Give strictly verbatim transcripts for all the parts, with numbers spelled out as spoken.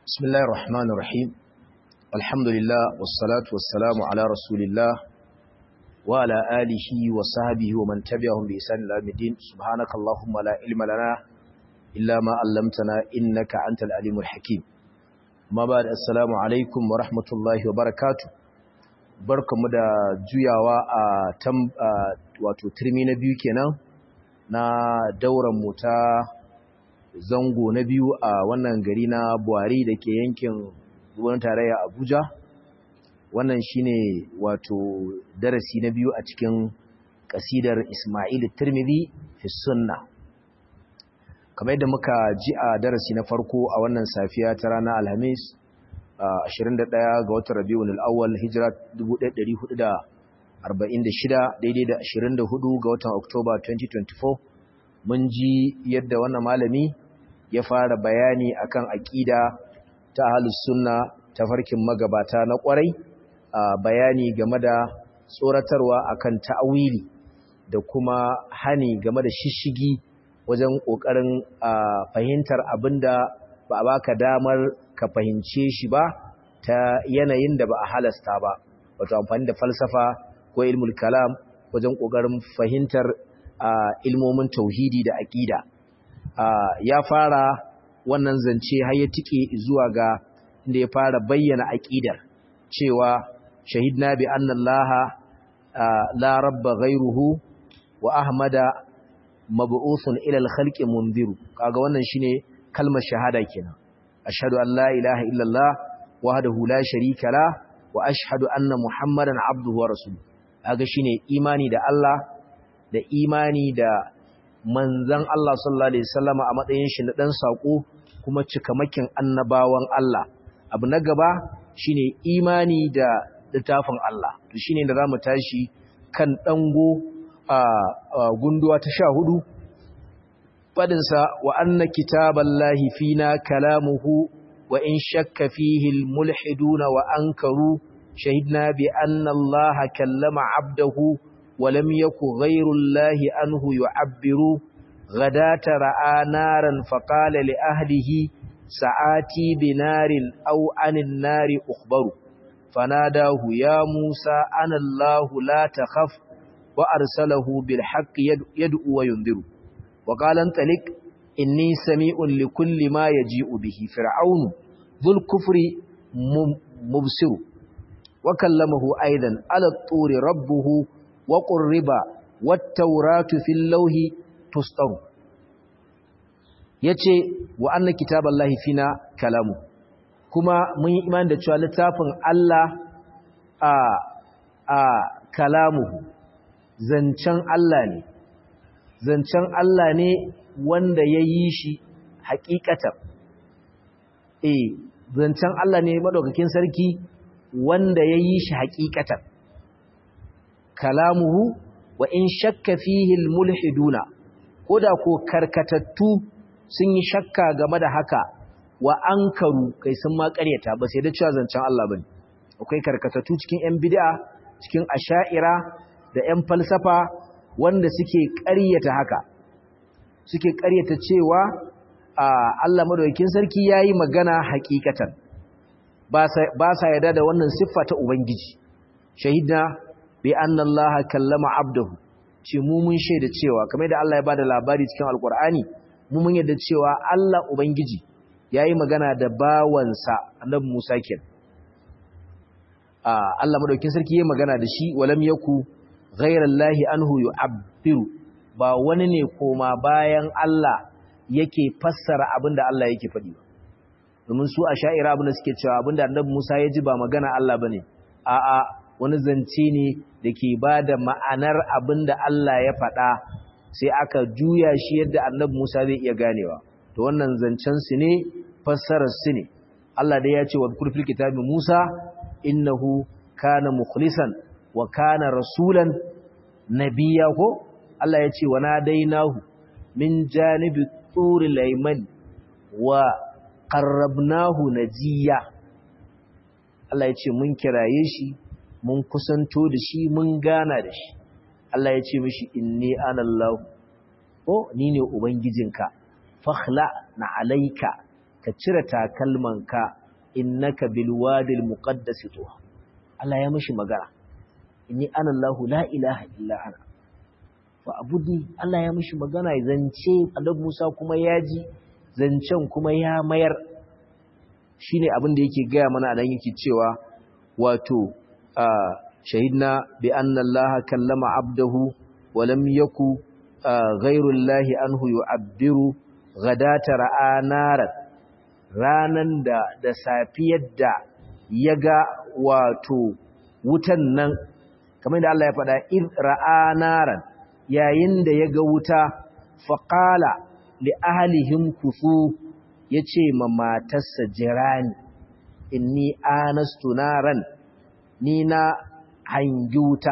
بسم الله الرحمن الرحيم الحمد لله والصلاة والسلام على رسول الله وعلى آله وصحبه ومن تبعهم بإحسان إلى يوم الدين سبحانك اللهم لا علم لنا إلا ما علمتنا إنك أنت العليم الحكيم ما بعد السلام عليكم ورحمة الله وبركاته barkamu da juyawa a tam wato turmi na biyu kenan na dauran mu ta zango na biyu a wannan gari na Buhari da ke yankin ruwan tarayya Abuja. Wannan shine wato darasi na biyu a cikin kasidar Ismail Tirmidhi fi Sunna. Kamar yadda muka ji a darasi na farko a wannan safiya ta ranar Alhamis ashirin da ɗaya ga watan Rabiul Awwal Hijra dubu ɗaya da ɗari hudu da arba'in da shida daidai da ashirin da hudu ga watan Oktoba twenty twenty-four. Mun ji yadda wannan malami ya fara bayani akan aqida ta ahlus sunna ta farkin magabata na kwarai, bayani game da tsoratarwa akan ta'awili da kuma hani game da shishigi wajen kokarin fahimtar abinda ba a baka damar ka fahimce shi ba ta yanayin da ba a halasta ba, wato amfani da falsafa ko ilmul kalam wajen kokarin fahimtar ilmomin tauhidi da aqida. Ya fara wannan zance har ya tike zuwa ga inda ya fara bayyana aqidar cewa shahidna bi anna allaha la rabba ghayruhu wa ahmada mab'uthun ila al-khalqi mundiru. Kaga wannan shine kalmar shahada kenan. ashhadu an la ilaha illallah wahdahu la sharika la wa ashhadu anna muhammadan abduhu wa rasuluhu. Kaga shine imani da Allah da imani da manzan Allah sallallahu alaihi wasallama a matsayin shi na dan sako kuma cikamakin annabawan Allah. Abu na gaba shine imani da littafin Allah. To shine da zamu tashi kan dango a gunduwa ta sha hudu fadin sa wa anna kitaballahi fina kalamuhu wa in shakka fihi almulhiduna wa ankaru shahidna bi anna Allah kallama 'abdahu ولم يكن غير الله أنه يعبر غداة رأى نارا فقال لأهله سآتي بنار أو عن النار أخبر فناداه يا موسى أنا الله لا تخف وأرسله بالحق يدعو وينذر وقال انطلق إني سميع لكل ما يجيء به فرعون ذو الكفر مبصر وكلمه أيضا على الطور ربه وقرب والتوراة في اللوح تسطر. yace wa anna kitaballahi fina kalamu, kuma mun yi imani da cewa littafin Allah a a kalamu zancen Allah ne zancen Allah ne wanda ya yi shi hakikatan eh zancen Allah ne madaukakin sarki wanda ya yi shi hakikatan. kalamuhu wa in shakka fihi almulhiduna, koda ko karkatattu sun yi shakka game da haka wa ankaru kai sun ma ƙaryata ba sai da cewa zancen Allah bane. Akwai karkatattu cikin ƴan bid'a, cikin asha'ira da ƴan falsafa wanda suke ƙaryata haka, suke ƙaryata cewa Allah madaukakin sarki yayi magana hakikatan, ba sa ba sa yarda da wannan siffa ta ubangiji. Shahidna bi anna Allah kallama abdahu, ce mu mun shaida cewa kamar da Allah ya bada labari cikin alkur'ani, mu mun yarda cewa Allah ubangiji yayi magana da bawansa annabi Musa kenan. ah Allah madaukin sarki yayi magana da shi, walam yaku ghayrallahi anhu yu'abbiru, ba wani ne koma bayan Allah yake fassara abinda Allah yake faɗi ba. Domin su asha'ira abinda suke cewa abinda annabi Musa ya ji ba magana Allah bane, a'a wani zance ne da ke ba da ma'anar abin da Allah ya faɗa sai aka juya shi yadda annabi Musa zai iya ganewa. To wannan zancen su ne, fassarar su ne. Allah dai ya ce wa kurfil kitabi Musa innahu kana mukhlisan wa kana rasulan nabiyya ko Allah ya ce wa nadainahu min janibi turil ayman wa qarrabnahu najiya. Allah ya ce mun kiraye shi, mun kusanto da shi, mun gana da shi. Allah ya ce mishi inni ana Allah, ko ni ne ubangijinka, fakhla na alaika, ka cire takalmanka innaka bil wadil muqaddas tuwa Allah ya mishi magana inni ana Allahu la ilaha illa ana fa abudi Allah ya mishi magana ya zance annabi Musa kuma ya ji zancen kuma ya mayar shine abin da yake gaya mana anan yake cewa wato shahidna bi anna Allah kallama abdahu wa lam yaku ghayru Allah anhu yu'abbiru ghadata ra'a naran ranan da da safiyar da yaga wato wutan nan kamar da Allah ya faɗa id ra'a naran yayin da yaga wuta faqala li ahlihim kufu yace ma matarsa jirani inni anastu naran ni na hangi wuta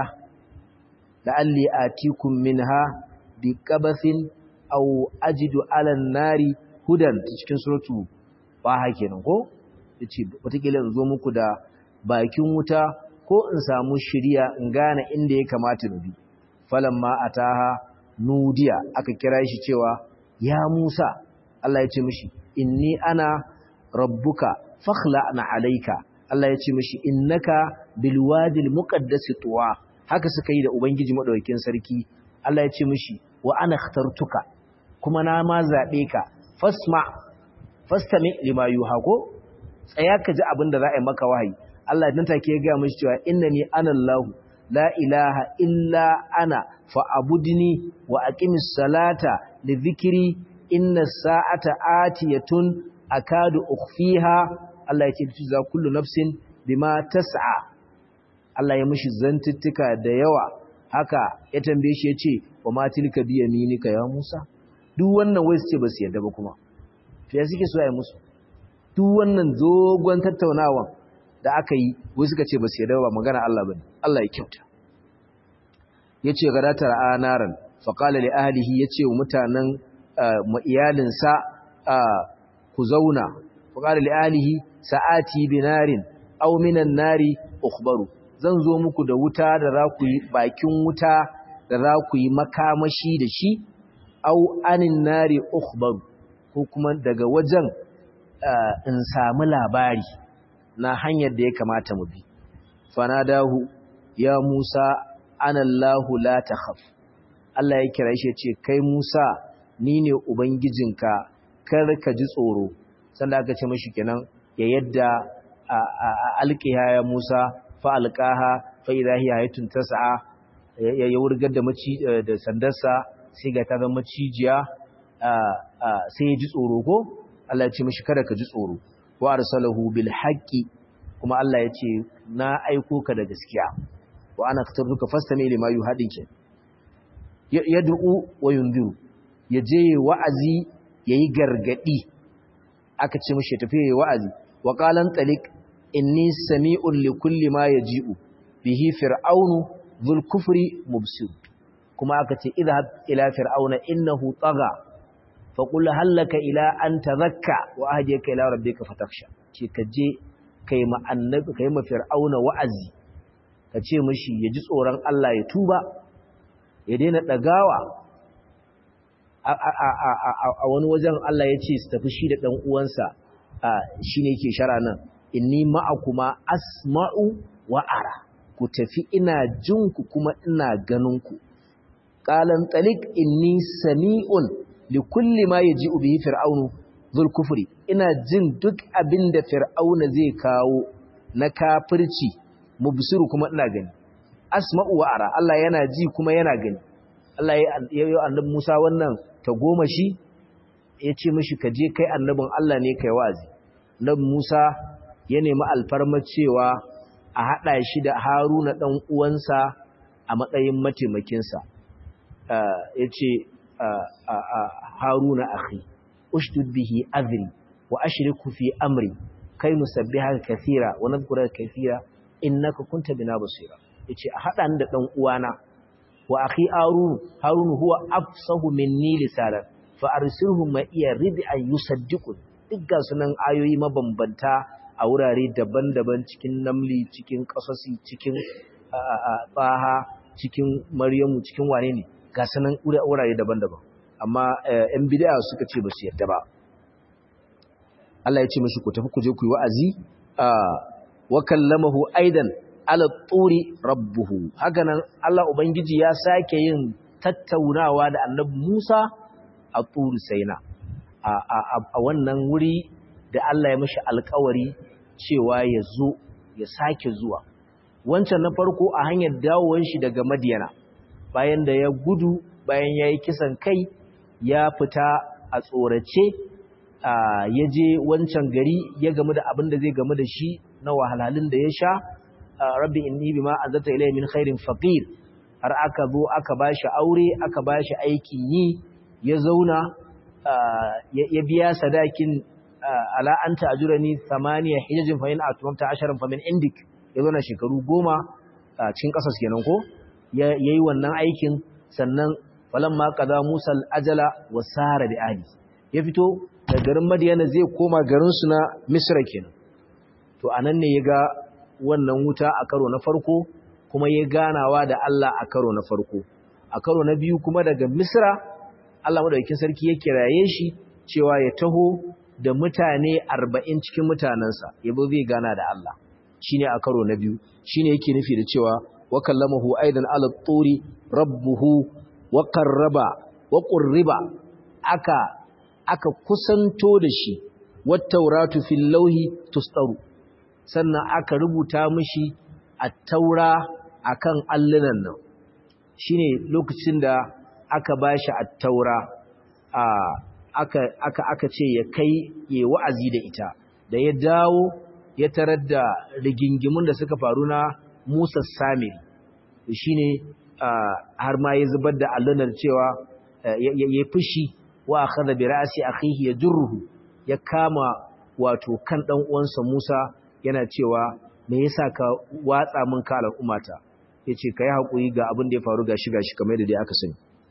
la'alli atikum minha biqabathin aw ajidu 'ala an-nari hudan cikin suratu Baha kenan ko yace wataƙila in zo muku da bakin wuta ko in samu shiriya in gane inda ya kamata na bi falamma ataha nudiya aka kira shi cewa ya Musa Allah ya ce mishi inni ana rabbuka fakhla'na alayka Allah ya ce mishi innaka bil wadil muqaddas tuwa haka suka yi da ubangiji madaukakin sarki Allah ya ce mishi wa ana ikhtartuka kuma na ma zabe ka fasma fastami lima yuha ko tsaya ka ji abin da za a yi maka wahayi Allah dan take ya ga mishi cewa innani ana Allah la ilaha illa ana fa'budni wa aqimis salata li dhikri inna sa'ata atiyatun akadu ukhfiha Allah ya ce za kullu nafsin bima tas'a Allah ya mishi zantuttuka da yawa haka ya tambaye shi yace wa ma tilka bi yaminika ya Musa duk wannan wai su ce ba su yarda ba kuma to ya suke so ai musu duk wannan dogon tattaunawa da aka yi wai suka ce ba su yarda ba magana Allah bane Allah ya kyauta yace gadatar anaran fa qala li ahlihi yace wa mutanen mu iyalinsa ku zauna fa qala li ahlihi sa'ati binarin aw minan nari ukhbaru zan zo muku da wuta da za ku yi bakin wuta da za ku yi makamashi da shi aw anin nari ukhbaru ko kuma daga wajen in samu labari na hanyar da ya kamata mu bi fanadahu ya Musa ana Allahu la takhaf Allah ya kira shi ya ce kai Musa ni ne ubangijinka kar ka ji tsoro sanda aka ce mishi kenan ya yadda alqiha ya Musa fa alqaha fa idha hiya hayatun tas'a ya wurgar da maci da sandarsa sai ga ta zama macijiya sai ya ji tsoro ko Allah ya ce mishi kada ka ji tsoro wa arsalahu bil haqqi kuma Allah ya ce na aiko ka da gaskiya wa ana katarduka fastami lima yuhadin ke yad'u wa yunziru yaje wa'azi yayi gargadi aka ce mishi tafi yayi wa'azi wa qalan taliq inni sami'un li kulli ma yaji'u bihi fir'aunu dhul kufri mubsir kuma aka ce idhhab ila fir'auna innahu tagha faqul hal laka ila an tadhakka wa ahdika ila rabbika fatakhsha ce kaje kai ma annabi kai ma fir'auna wa'azi ka ce mishi ya ji tsoron Allah ya tuba ya daina dagawa a wani wajen Allah ya ce su tafi shi da dan uwansa shine yake shara nan inni ma'akuma asma'u wa ara ku tafi ina jin ku kuma ina ganin ku qalan taliq inni sami'un li kulli ma yaji'u bihi fir'aunu zul kufri ina jin duk abinda fir'auna zai kawo na kafirci mubsiru kuma ina gani asma'u wa ara Allah yana ji kuma yana gani Allah ya yi annabi Musa wannan ta goma shi ya ce mishi ka je kai annabin Allah ne kai wazi annabi Musa ya nemi alfarma cewa a hada shi da Haruna dan uwansa a matsayin mataimakinsa ya ce Haruna akhi ushdud bihi azri wa ashriku fi amri kai musabbihaka kathira wa nadhkuraka kathira innaka kunta bina basira yace a hada ni da dan uwana wa akhi harun harun huwa afsahu minni lisanan fa arsilhu ma iya ridi an yusaddiqu dukkan sunan ayoyi mabambanta a wurare daban-daban cikin namli cikin qasasi cikin baha cikin maryamu cikin wane ne ga sunan wurare daban-daban amma yan bid'a suka ce ba su yarda ba Allah ya ce mishi ku tafi ku je ku yi wa'azi wa kallamahu aidan ala turi rabbuhu hakanan Allah ubangiji ya sake yin tattaunawa da annabi Musa a turi saina a wannan wuri da Allah ya mishi alƙawari cewa ya zo ya sake zuwa wancan na farko a hanyar dawowar shi daga Madiyana bayan da ya gudu bayan ya yi kisan kai ya fita a tsorace ya je wancan gari ya gamu da abin da zai gamu da shi na wahalhalun da ya sha rabbi inni bima anzalta ilayya min khairin faqir har aka zo aka bashi aure aka bashi aikin yi ya zauna ya biya sadakin ala anta ajurani thamaniya hijajin fa in atmamta asharan fa min indik ya zauna shekaru goma cikin kasas kenan ko yayi wannan aikin sannan falamma qada Musa al-ajala wa sara bi ahli ya fito da garin Madiyana zai koma garin su na Misra kenan to anan ne yaga wannan wuta a karo na farko kuma ya ganawa da Allah a karo na farko a karo na biyu kuma daga Misra Allah madaukakin sarki ya kiraye shi cewa ya taho da mutane arba'in cikin mutanansa yabo zai gana da Allah shine a karo na biyu shine yake nufi da cewa wa kallamahu aidan ala turi rabbuhu wa qarraba wa qurriba aka aka kusanto da shi wat tauratu fil lawhi tustaru sannan aka rubuta mishi at-taura akan allunan nan shine lokacin da aka bashi at-taura a aka aka aka ce ya kai ya wa'azi da ita da ya dawo ya tarar da rigingimun da suka faru na Musa Samiri shine har ma ya zubar da allunar cewa ya fushi wa akhadha bi ra'si akhihi yajruhu ya kama wato kan dan uwansa Musa yana cewa me yasa ka watsa min ka al'ummata yace kai hakuri ga abin da ya faru gashi gashi kamar yadda dai aka sani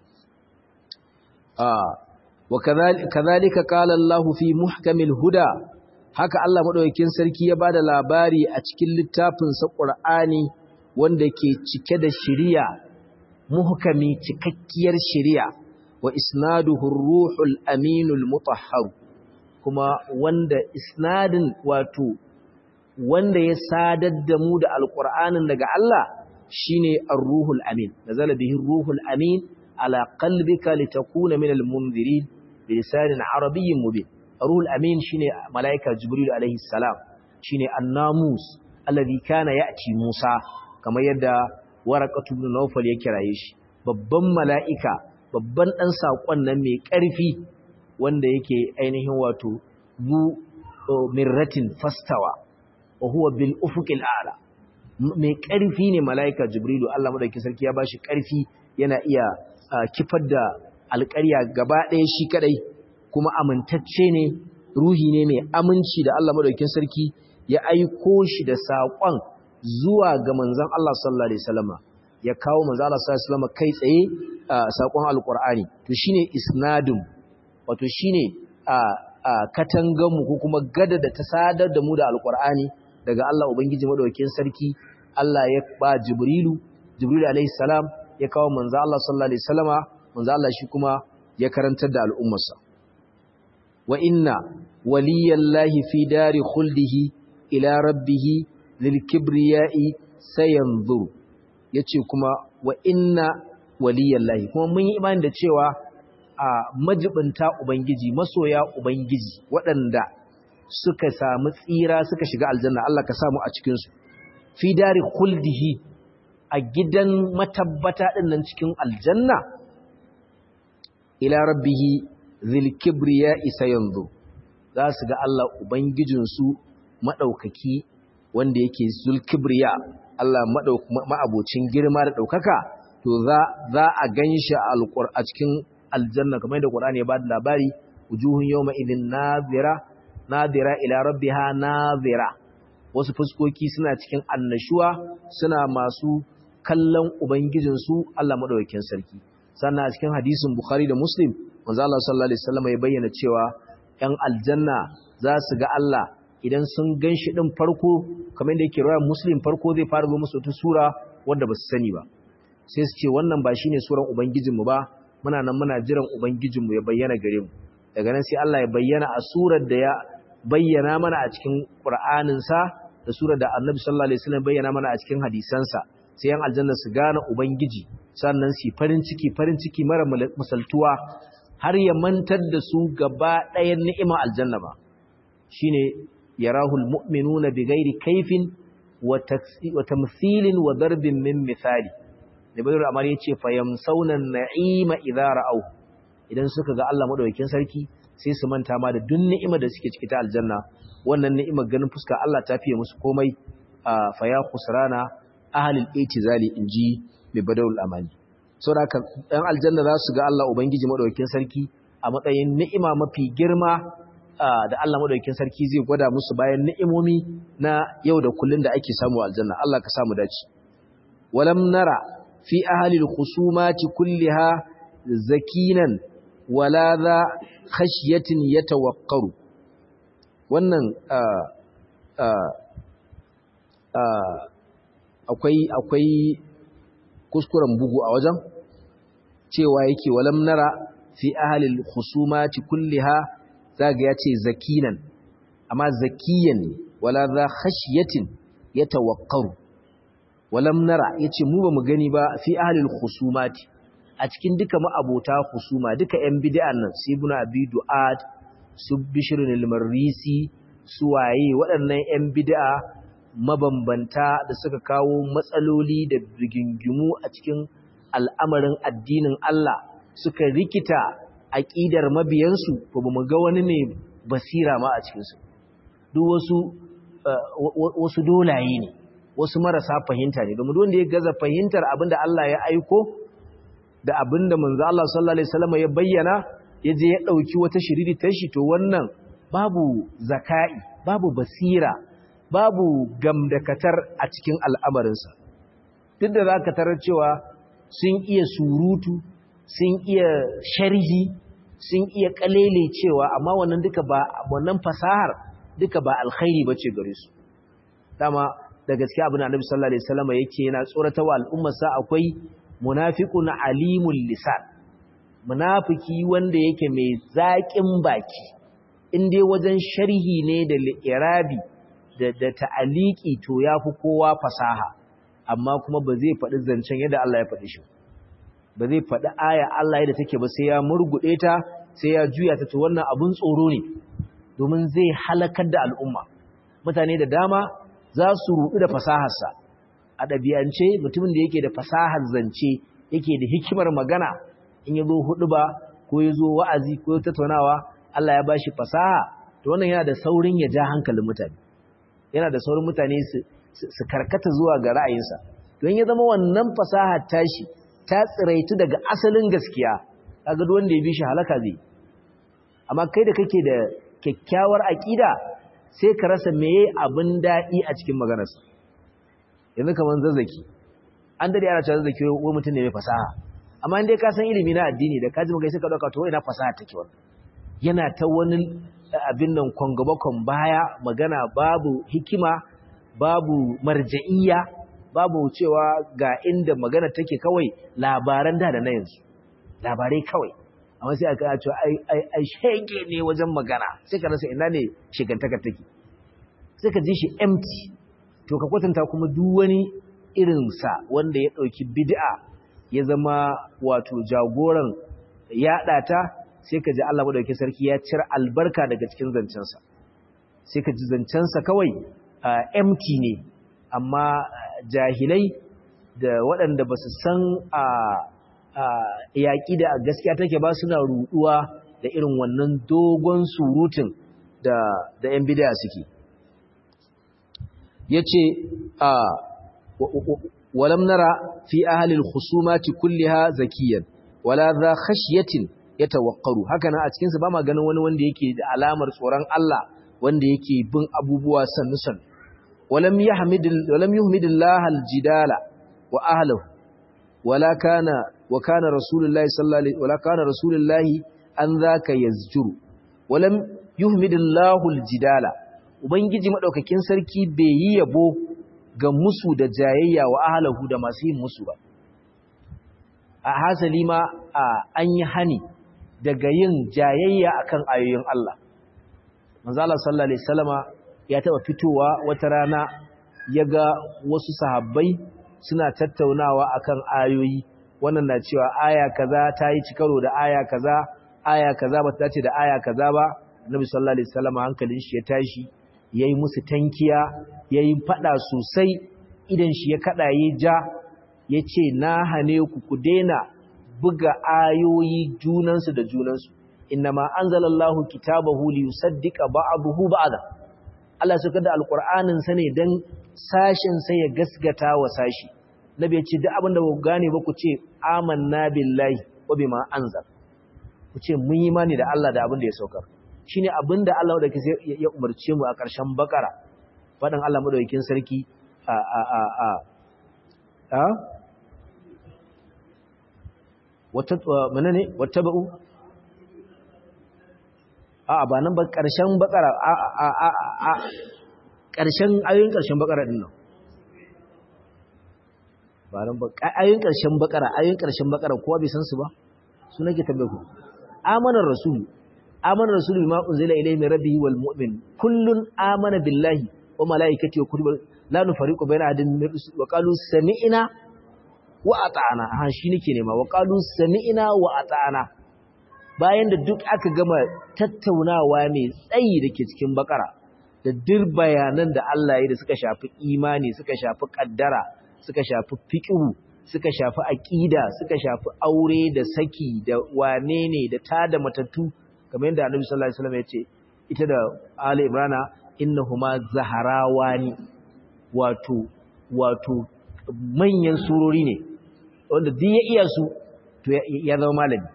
ah wa kadhalika qala Allahu fi muhkamil huda haka Allah madaukakin sarki ya bada labari a cikin littafin sa Qur'ani wanda ke cike da shari'a muhkami cikakkiyar shari'a wa isnaduhu ar-ruhul aminul mutahhar kuma wanda isnadin wato wanda ya sadar da mu da alqur'anin daga Allah shine ar-ruhul amin nazala bihi ar-ruhul amin ala qalbika litakuna minal munzirin bilisanin arabiyyin mubin ar-ruhul amin shine malaika jibril alaihi salam shine an-namus alladhi kana ya'ti Musa kamar yadda waraqatu ibn nawfal ya kiraye shi babban mala'ika babban dan sakon nan mai ƙarfi wanda yake ainihin wato bu mirratin fastawa wa huwa bil ufuqil a'la mai ƙarfi ne mala'ika jibrilu Allah madaukakin sarki ya bashi ƙarfi yana iya kifar da alƙarya gaba ɗaya shi kadai kuma amintacce ne ruhi ne mai aminci da Allah madaukakin sarki ya aiko shi da sakon zuwa ga manzon Allah sallallahu alaihi wasallam ya kawo manzon Allah sallallahu alaihi wasallam kai tsaye sakon alqur'ani to shine isnadun wato shine katangan mu ko kuma gada da ta sadar da mu da alqur'ani daga Allah ubangiji madaukakin sarki Allah ya ba jibrilu jibrilu alaihi salam ya kawo manzon Allah sallallahu alaihi wasallama manzon Allah shi kuma ya karantar da al'ummarsa wa inna waliyallahi fi dari khuldihi ila rabbihi lil kibriyai sayanzur yace kuma wa inna waliyallahi kuma mun yi imani da cewa a majibinta ubangiji masoya ubangiji waɗanda suka samu tsira suka shiga aljanna Allah ka samu a cikin su fi dari khuldihi a gidan matabbata din nan cikin aljanna ila rabbihi zil kibriya isayanzu za su ga Allah ubangijinsu madaukaki wanda yake zul kibriya Allah ma'abocin girma da daukaka to za za a ganshi alqur a cikin aljanna kamar da Qur'ani ya ba da labari wujuhun yawma idhin nadira nadira ila rabbiha nadira wasu fuskoki suna cikin annashuwa suna masu kallon ubangijinsu Allah madaukakin sarki sannan a cikin hadisin Bukhari da Muslim manzo Allah sallallahu alaihi wasallam ya bayyana cewa ɗan aljanna za su ga Allah idan sun ganshi din farko kamar yadda yake riwayar Muslim farko zai fara zo musu ta sura wanda ba su sani ba sai su ce wannan ba shine suran ubangijinmu ba muna nan muna jiran ubangijinmu ya bayyana gare mu daga nan sai Allah ya bayyana a surar da ya bayyana mana a cikin Qur'anin sa da surar da Annabi sallallahu alaihi wasallam bayyana mana a cikin hadisansa sai yan aljanna su gane ubangiji sannan su farin ciki farin ciki mara misaltuwa har ya mantar da su gaba ɗayan ni'imar aljanna ba shine yarahul mu'minuna bighairi kaifin wa tamthilin wa darbin min misali da bayar amar yace fayamsauna na'ima idza ra'aw idan suka ga Allah madaukakin sarki sai su manta ma da duk ni'imar da suke ciki ta aljanna wannan ni'imar ganin fuska Allah ta fiye musu komai fa ya khusrana ahlul itizali inji bi badawul amani saboda haka dan aljanna za su ga Allah ubangiji madaukakin sarki a matsayin ni'ima mafi girma da Allah madaukakin sarki zai gwada musu bayan ni'imomi na yau da kullun da ake samu aljanna Allah ka samu dace walam nara fi ahli al-khusumati kulliha zakinan wala za khashyatin yatawaqqaru wannan akwai akwai kuskuren bugu a wajen cewa yake walam nara fi ahli al-khusumati kulliha zaga yace zakinan amma zakiyan wala za khashyatin yatawaqqaru walam nara yace mu ba mu gani ba fi ahli al-khusumati a cikin duka ma'abota husuma duka yan bid'an nan su ibn abi du'ad su bishr al-marisi su waye waɗannan yan bid'a mabambanta da suka kawo matsaloli da rigingimu a cikin al'amarin addinin Allah suka rikita aqidar mabiyansu ko bamu ga wani ne basira ma a cikin su duk wasu wasu dolaye ne wasu marasa fahimta ne domin wanda ya gaza fahimtar abinda Allah ya aiko da abinda manzo Allah sallallahu alaihi wasallam ya bayyana yaje ya dauki wata shiriri ta shi to wannan babu zakai babu basira babu gamdakatar a cikin al'amarinsa duk da zaka tarar cewa sun iya surutu sun iya sharhi sun iya kalele cewa amma wannan duka ba wannan fasahar duka ba alkhairi bace gare su dama da gaskiya abin da Annabi sallallahu alaihi wasallam yake yana tsoratawa al'ummarsa akwai munafiqun alimul lisan munafiki wanda yake mai zaƙin baki in dai wajen sharhi ne da li'irabi da da ta'aliki to yafi kowa fasaha amma kuma ba zai faɗi zancen yadda Allah ya faɗi shi ba zai faɗi aya Allah yadda take ba sai ya murgude ta sai ya juya ta to wannan abun tsoro ne domin zai halakar da al'umma mutane da dama za su rudu da fasaharsa a ɗabi'ance mutumin da yake da fasahar zance yake da hikimar magana in ya zo hudu ba ko ya zo wa'azi ko ya tattaunawa Allah ya bashi fasaha to wannan yana da saurin ya ja hankalin mutane yana da saurin mutane su su karkata zuwa ga ra'ayinsa don ya zama wannan fasaha tashi ta tsiraitu daga asalin gaskiya kaga duk wanda ya bi shi halaka zai amma kai da kake da kyakkyawar aqida sai ka rasa meye abin dadi a cikin maganarsa yanzu kaman zazzaki an dade ana cewa zazzaki wai mutum ne mai fasaha amma indai ka san ilimi na addini da kaji magai sai ka dauka to ina fasaha take wannan yana ta wani abin nan kwangabakon baya magana babu hikima babu marja'iyya babu cewa ga inda magana take kawai labaran da da na yanzu labarai kawai amma sai aka ce ai ai ai shege ne wajen magana sai ka rasa ina ne shigantaka take sai ka ji shi empty to ka kwatanta kuma duk wani irin sa wanda ya dauki bid'a ya zama wato jagoran yada ta sai ka ji Allah madaukakin sarki ya cire albarka daga cikin zancensa sai ka ji zancensa kawai Uh, empty ne amma jahilai da waɗanda ba su san a uh, uh, yaƙi da gaskiya take ba suna ruɗuwa da irin wannan dogon surutun da da ‘yan bidaya suke ya ce uh, walam nara fi ahalil husumati kulliha zakiyan wala za khashyatin ya tawakkaru haka nan a cikinsu ba ma ganin wani wanda yake da alamar tsoron Allah wanda yake bin abubuwa sannu-sannu ولم يحمد ولم يحمد الله الجدال واهله ولا كان وكان رسول الله صلى الله عليه ولا كان رسول الله ان ذاك يزجر ولم يحمد الله الجدال ubangiji madaukakin sarki bai yi yabo ga musu da jayayya wa ahlahu da masu yin musu ba a hasali ma an yi hani daga yin jayayya akan ayoyin Allah manzo Allah sallallahu alaihi wasallama ya taba fitowa wata rana yaga wasu sahabbai suna tattaunawa akan ayoyi, wannan na cewa aya kaza ta yi cikaro da aya kaza, aya kaza ba ta dace da aya kaza ba. Annabi sallallahu alaihi wasallama hankalin shi ya tashi, yayi musu tankiya, yayi fada sosai, idan shi ya kada yi ja, yace na hane ku ku daina buga ayoyi junansu da junansu, innama anzalallahu kitabahu liyusaddiqa ba'dahu ba'da. Allah suka da alqur'anin sa ne dan sashin sai ya gasgata wa sashi. Nabi ya ce duk abinda ba ku gane ba ku ce amanna billahi wa bima anzal, ku ce mun yi imani da Allah da abinda ya saukar. Shine abinda Allah da ya umarce mu a ƙarshen Bakara, fadan Allah madaukakin sarki a a a a a wata menene wattaba'u a ba nan ba ƙarshen Bakara a a a a ƙarshen ayoyin ƙarshen Bakara din nan ba nan ba ayoyin ƙarshen Bakara ayoyin ƙarshen Bakara kowa bai san su ba, su nake tambaye ku. Amanar rasul amana rasul bima unzila ilayhi min rabbihi wal mu'min kullun amana billahi wa malaikatihi wa kutubihi la nufariqu baina ahadin min rusul wa qalu sami'na wa ata'na. Ha shi nake nema, wa qalu sami'na wa ata'na. Bayan da duk aka gama tattaunawa mai tsayi dake cikin Bakara da duk bayanan da Allah ya da suka shafi imani, suka shafi kaddara, suka shafi fiqh, suka shafi aqida, suka shafi aure da saki da wane ne da tada matattu, kamar yadda Annabi sallallahu alaihi wasallam ya ce ita da Ali Imran innahuma zaharawani, wato wato manyan surori ne wanda duk ya iya su to ya zama malami.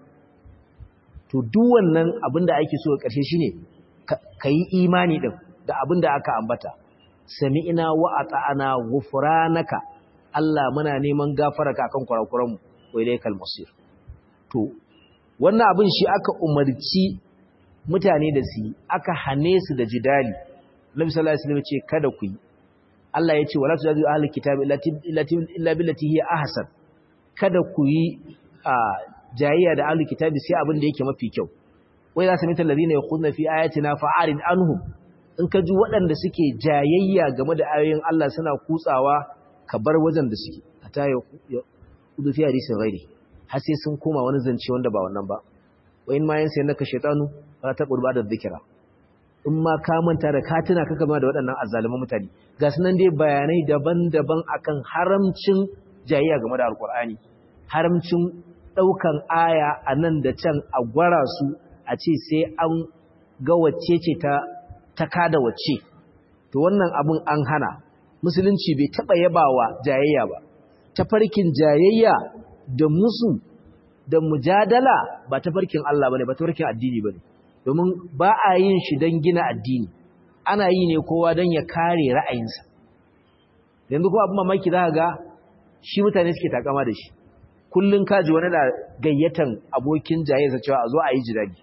To duk wannan abinda ake so a ƙarshe shine kai imani din da abinda aka ambata, sami'na wa ata'ana ghufranaka, Allah muna neman gafararka akan kurakuranmu wa ilaikal masir. To wannan abin shi aka umarci mutane da su, aka hane su da jidali. Nabi sallallahu alaihi wasallam ce kada ku yi. Allah ya ce wala tujadilu ahlul kitabi illa billati hiya ahsan, kada ku yi jayayya da ahlul kitabi sai abin da yake mafi kyau. Wai za su mita alladhina yakhuduna fi ayatina fa'arid anhum, in ka ji waɗanda suke jayayya game da ayoyin Allah suna kutsawa, ka bar wajen da suke hatta ya kudu fi hadisin ghairi, har sai sun koma wani zance wanda ba wannan ba. Wa in ma yansa naka shaytanu fala taqul ba'da dhikra, in ma ka manta da ka tuna kaka ma da waɗannan azzaluman mutane. Ga sunan dai bayanai daban-daban akan haramcin jayayya game da alqur'ani, haramcin daukan aya anan da can a gwara su a ce sai an ga wacce ce ta ta kada wacce. To wannan abun an hana. Musulunci bai taba yabawa jayayya ba. Tafarkin jayayya da musu da mujadala ba tafarkin Allah bane, ba tafarkin addini bane. Domin ba a yin shi don gina addini, ana yi ne kowa don ya kare ra'ayinsa. Yanzu kuma abin mamaki za ga shi mutane suke takama da shi. Kullun kaji wani da gayyatan abokin jayyarsa cewa a zo a yi jidali.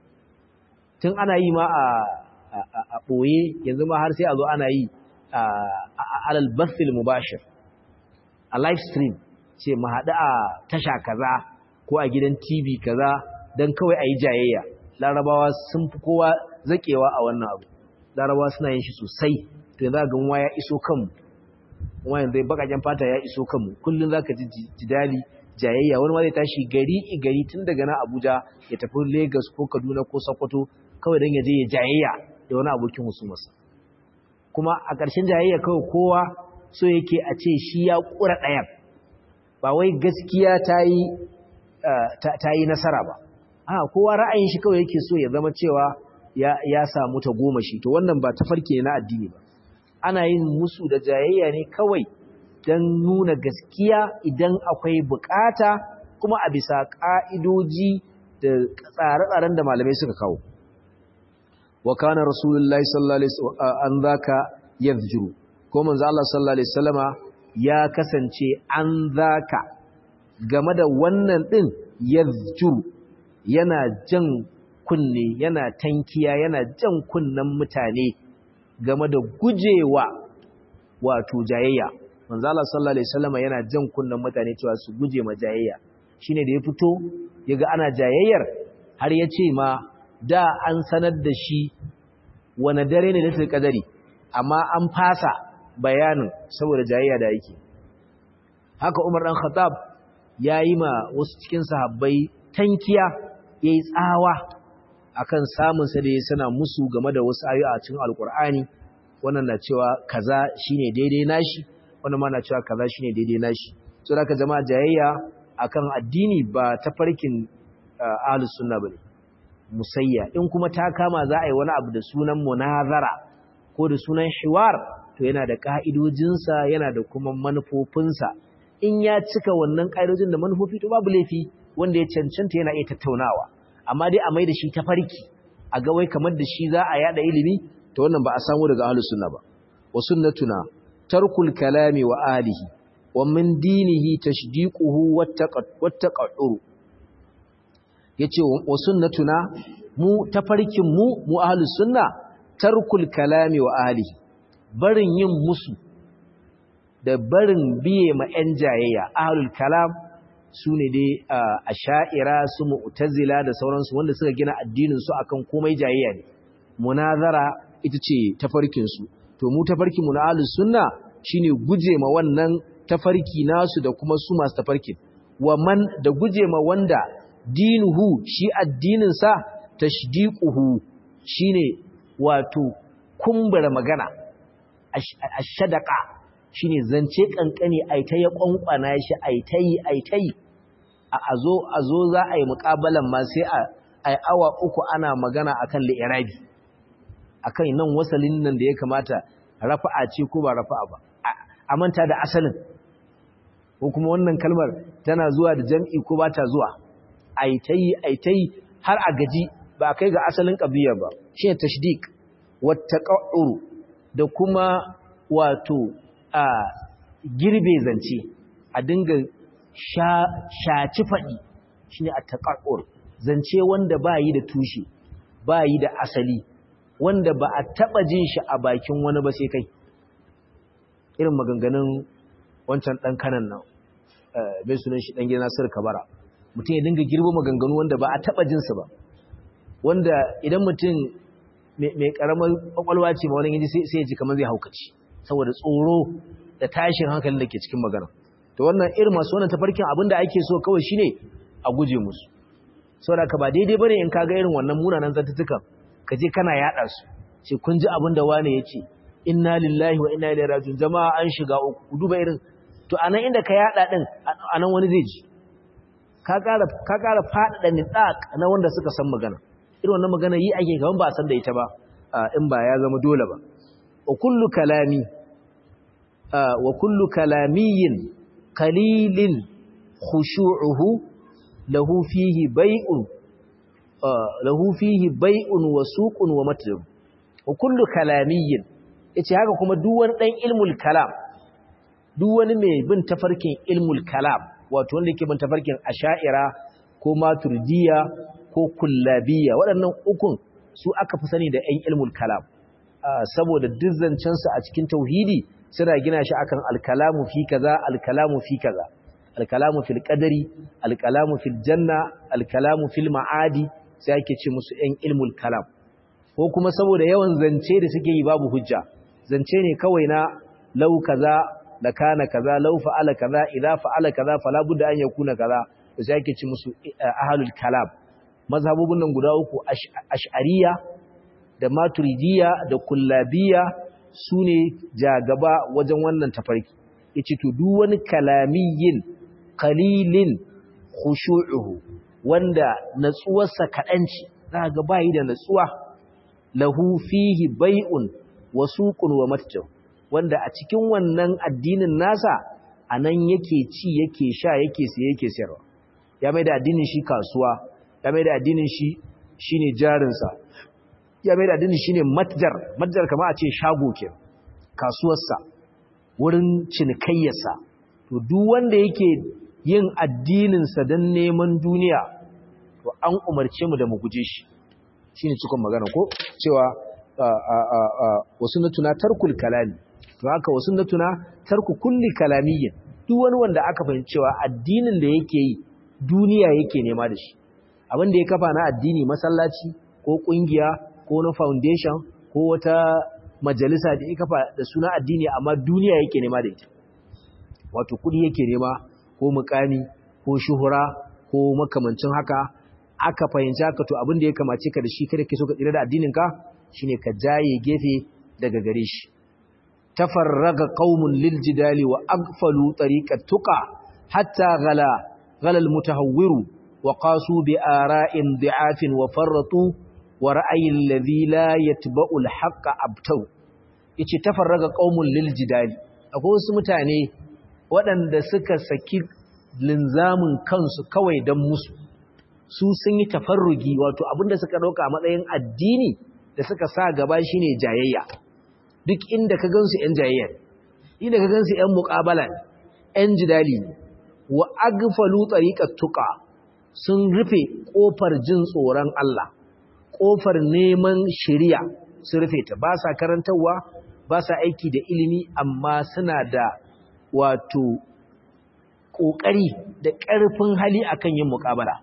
Tun ana yi ma a ɓoye, yanzu ma har sai a zo ana yi a alal bathil mubashir, a live stream, ce mu haɗu a tasha kaza ko a gidan T V kaza don kawai a yi jayayya. Larabawa sun fi kowa zakewa a wannan abu. Larabawa suna yin shi sosai. To yanzu ga mu ya iso kanmu. Mu yanzu bakaken fata ya iso kanmu. Kullun zaka ji jidali, jayayya. Wani ma zai tashi gari gari tun daga na Abuja ya tafi Lagos ko Kaduna ko Sokoto kawai dan ya je ya jayayya da wani abokin husumarsa. Kuma a ƙarshen jayayya kawai kowa so yake a ce shi ya kura ɗayan. Ba wai gaskiya ta yi ta yi nasara ba. a kowa ra'ayin shi kawai yake so ya zama cewa ya ya samu ta goma shi. To wannan ba tafarki ne na addini ba. Ana yin musu da jayayya ne kawai dan nuna gaskiya idan akwai bukata, kuma a bisa ka'idoji da tsare-tsaren da malamai suka kawo. Wa kana rasulullahi sallallahu alaihi wasallam an zaka yadhjuru, ko manzo Allah sallallahu alaihi wasallama ya kasance an zaka game da wannan din yadhjuru, yana jan kunne, yana tankiya, yana jan kunnen mutane game da gujewa wato jayayya. Manzo Allah sallallahu alaihi wasallam yana jan kunnen mutane cewa su guje ma jayayya. Shine da ya fito yaga ana jayayyar, har ya ce ma da an sanar da shi wani dare ne lailatul qadari amma an fasa bayanin saboda jayayya da yake haka Umar dan Khattab yayi ma wasu cikin sahabbai tankiya yayi tsawa akan samun sa da yana musu game da wasu ayoyi a cikin alkur'ani wannan na cewa kaza shine daidai nashi wannan ma na cewa kaza shine daidai nashi so da ka jama'a jayayya akan addini ba ta farkin ahlus sunna bane musayya in kuma ta kama za a yi wani abu da sunan munazara ko da sunan hiwar to yana da ka'idojinsa yana da kuma manufofinsa in ya cika wannan ka'idojin da manufofi to babu laifi wanda ya cancanta yana iya tattaunawa amma dai a mai da shi ta farki a ga wai kamar da shi za a yada ilimi to wannan ba a samu daga ahlus sunna ba wa sunnatuna tarkul kalami wa alihi wa min dinihi tashdiquhu wattaqaduru yace wa sunnatuna mu tafarkin mu mu ahlus sunna tarkul kalami wa alihi barin yin musu da barin biye ma yan jayayya ahlul kalam sune dai asha'ira su mu'tazila da sauransu wanda suka gina addinin su akan komai jayayya ne munazara ita ce tafarkin su to mu tafarkin mu na ahlus sunna shine guje ma wannan tafarki nasu da kuma su masu tafarkin wa man da guje ma wanda dinuhu shi addinin sa tashdiquhu shine wato kumbura magana ashadaqa shine zance kankani aita ya kwankwana shi aitayi aitayi a azo azo za a yi muƙabalan ma sai a ai awa uku ana magana akan li'irabi akan nan wasalin nan da ya kamata rafa'a ce ko ba rafa'a ba a manta da asalin ko kuma wannan kalmar tana zuwa da jam'i ko ba ta zuwa aitayi aitayi har a gaji ba kai ga asalin qadiyya ba shine tashdiq wa taqa'ur da kuma wato a girbe zance a dinga shaci faɗi shi ne a taƙaƙur zance wanda ba yi da tushe ba yi da asali wanda ba a taɓa jin shi a bakin wani ba sai kai irin maganganun wancan ɗan kanan nan mai sunan shi ɗan gina Nasir Kabara mutum ya dinga girbo maganganu wanda ba a taɓa jinsu ba wanda idan mutum mai ƙaramar ƙwaƙwalwa ce ma wani yanzu sai ya ji kamar zai haukaci saboda tsoro da tashin hankalin da ke cikin magana to wannan irin masu wannan tafarkin abinda ake so kawai shine a guje musu saboda ka ba daidai bane in kaga irin wannan munanan zantutukan ka je kana yada su ce kun ji abinda wane yace inna lillahi wa inna ilaihi raji'un jama'a an shiga uku duba irin to anan inda ka yada din anan wani zai ji ka ƙara ka ƙara fada nitsaq na wanda suka san magana irin wannan magana yi ake gaban ba san da ita ba in ba ya zama dole ba wa kullu kalami wa kullu kalamiyin qalilin khushu'uhu lahu fihi bai'un lahu fihi bai'un wa suqun wa matjab wa kullu kalamiyin yace haka kuma duk wani dan ilmul kalam duk wani mai bin tafarkin ilmul kalam wato wanda yake bin tafarkin asha'ira ko maturidiyya ko kullabiyya waɗannan ukun su aka fi sani da ɗan ilmul kalam saboda duk zancensu a cikin tauhidi suna gina shi akan alkalamu fi kaza alkalamu fi kaza alkalamu fil qadari alkalamu fil janna alkalamu fil ma'adi sai ake ce musu ɗan ilmul kalam ko kuma saboda yawan zance da suke yi babu hujja zance ne kawai na law kaza da kana kaza law fa'ala kaza idza fa'ala kaza fala budda an yakuna kaza sai ake ce musu ahlul kalam mazhabubun nan guda uku ash'ariyya da maturidiyya da kullabiyya sune jagaba wajen wannan tafarki yace to duk wani kalamiyin qalilin khushu'uhu wanda natsuwarsa kadanci zaka bai da natsuwa lahu fihi bai'un wa suqun wa matjab wanda a cikin wannan addinin nasa anan yake ci yake sha yake siye yake sayarwa ya mai da addinin shi kasuwa ya mai da addinin shi shine jarinsa ya mai da addinin shine matjar matjar kamar a ce shago ke kasuwarsa wurin cinikayyarsa to duk wanda yake yin addininsa don neman duniya to an umarce mu da mu guje shi shine cikon magana ko cewa wasu natuna tarkul kalami to haka wasu natuna tarku kulli kalamiyyin duk wani wanda aka fahimci cewa addinin da yake yi duniya yake nema da shi abin da ya kafa na addini masallaci ko kungiya ko na foundation ko wata majalisa da ya kafa da suna addini amma duniya yake nema da ita, wato kudi yake nema ko mukami ko shuhura ko makamancin haka, aka fahimci haka to abin da ya kamace ka da shi kada ke so ka tsira da addinin ka shine ka jaye gefe daga gare shi. tafarraga qaumun lil jidali wa aghfalu tariqat tuqa hatta ghala ghala al mutahawwiru wa qasu bi ara'in di'afin wa farratu wa ra'ayi alladhi la yatba'u al haqqa abtau. yace tafarraga qaumun lil jidali, akwai wasu mutane waɗanda suka saki linzamin kansu kawai dan musu, su sun yi tafarrugi, wato abinda suka dauka a matsayin addini da suka sa gaba shine jayayya. duk inda ka gansu ƴan jayayya, inda ka gansu ƴan muqabala, ƴan jidali, wa aghfalu tariqat tuqa, sun rufe kofar jin tsoron Allah, kofar neman shari'a sun rufe ta, ba sa karantawa, ba sa aiki da ilimi, amma suna da wato kokari da ƙarfin hali akan yin muqabala.